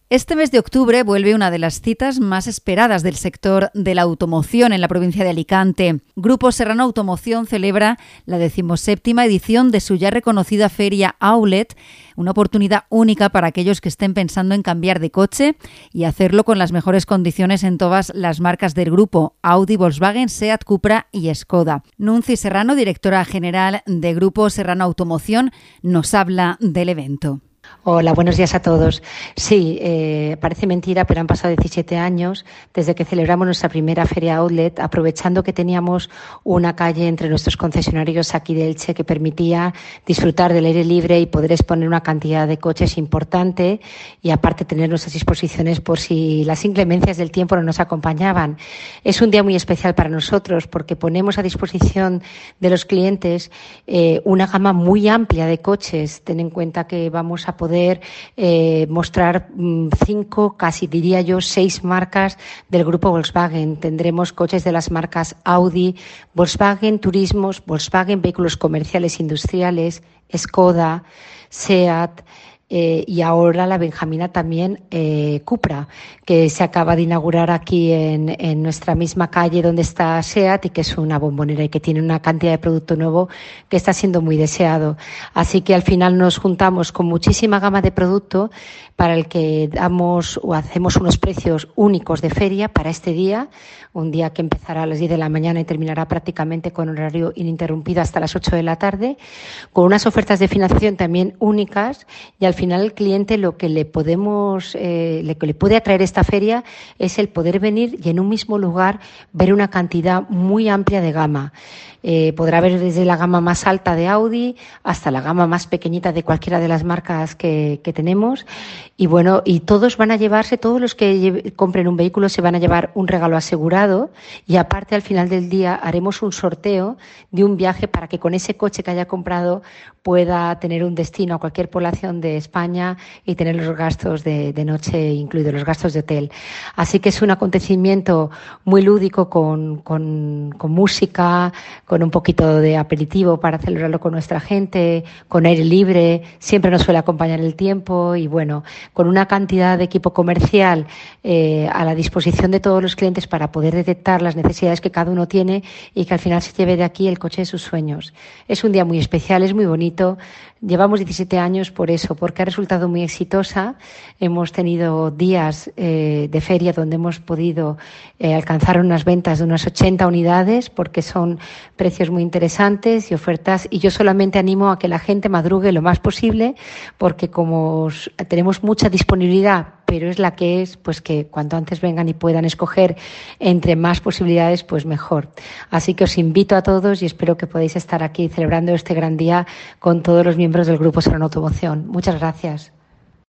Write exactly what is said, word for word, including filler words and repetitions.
Este mes de octubre vuelve una de las citas más esperadas del sector de la automoción en la provincia de Alicante. Grupo Serrano Automoción celebra la decimoséptima edición de su ya reconocida feria Outlet, una oportunidad única para aquellos que estén pensando en cambiar de coche y hacerlo con las mejores condiciones en todas las marcas del grupo: Audi, Volkswagen, Seat, Cupra y Skoda. Nunci Serrano, directora general de Grupo Serrano Automoción, nos habla del evento. Hola, buenos días a todos. Sí, eh, parece mentira, pero han pasado diecisiete años desde que celebramos nuestra primera feria Outlet, aprovechando que teníamos una calle entre nuestros concesionarios aquí de Elche que permitía disfrutar del aire libre y poder exponer una cantidad de coches importante y aparte tener nuestras exposiciones por si las inclemencias del tiempo no nos acompañaban. Es un día muy especial para nosotros porque ponemos a disposición de los clientes eh, una gama muy amplia de coches. Ten en cuenta que vamos a poder eh, mostrar mmm, cinco, casi diría yo, seis marcas del grupo Volkswagen. Tendremos coches de las marcas Audi, Volkswagen Turismos, Volkswagen Vehículos Comerciales Industriales, Skoda, Seat, Eh, y ahora la Benjamina también eh, Cupra, que se acaba de inaugurar aquí en, en nuestra misma calle donde está Seat y que es una bombonera y que tiene una cantidad de producto nuevo que está siendo muy deseado. Así que al final nos juntamos con muchísima gama de producto para el que damos o hacemos unos precios únicos de feria para este día, un día que empezará a las diez de la mañana y terminará prácticamente con horario ininterrumpido hasta las ocho de la tarde, con unas ofertas de financiación también únicas. Y al final el cliente lo que le podemos, eh, lo que le puede atraer esta feria es el poder venir y en un mismo lugar ver una cantidad muy amplia de gama. Eh, podrá ver desde la gama más alta de Audi hasta la gama más pequeñita de cualquiera de las marcas que, que tenemos. Y bueno, y todos van a llevarse, todos los que lleve, compren un vehículo se van a llevar un regalo asegurado y aparte al final del día haremos un sorteo de un viaje para que con ese coche que haya comprado pueda tener un destino a cualquier población de España y tener los gastos de, de noche incluidos, los gastos de hotel. Así que es un acontecimiento muy lúdico con, con, con música, con un poquito de aperitivo para celebrarlo con nuestra gente, con aire libre, siempre nos suele acompañar el tiempo y bueno, con una cantidad de equipo comercial eh, a la disposición de todos los clientes para poder detectar las necesidades que cada uno tiene y que al final se lleve de aquí el coche de sus sueños. Es un día muy especial, es muy bonito. Llevamos diecisiete años por eso, porque ha resultado muy exitosa. Hemos tenido días eh, de feria donde hemos podido eh, alcanzar unas ventas de unas ochenta unidades porque son precios muy interesantes y ofertas. Y yo solamente animo a que la gente madrugue lo más posible porque como tenemos mucha disponibilidad, pero es la que es, pues que cuanto antes vengan y puedan escoger entre más posibilidades, pues mejor. Así que os invito a todos y espero que podáis estar aquí celebrando este gran día con todos los miembros del Grupo Serrano Automoción. Muchas gracias.